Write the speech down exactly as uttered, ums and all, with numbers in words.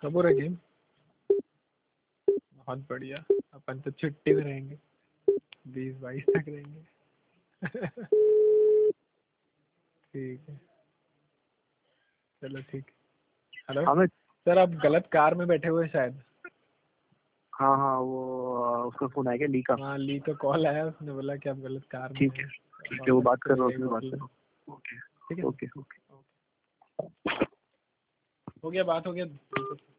कब हो रहा गेम? बहुत बढ़िया, अपन तो छुट्टी में रहेंगे, बीस बाईस तक रहेंगे। ठीक है, चलो ठीक। हेलो हाँ मैं सर, आप गलत कार में बैठे हुए हैं शायद। हाँ हाँ वो आ, उसका फोन आया क्या, ली का? हाँ, ली का कॉल आया, उसने बोला कि आप गलत कार में ठीक है हैं। ठीक है, और वो मैं बात कर रहा हूँ, यही उसमें बात होटल में। करो। ओके ठीक है, ओके ओके। हो गया, बात हो गया।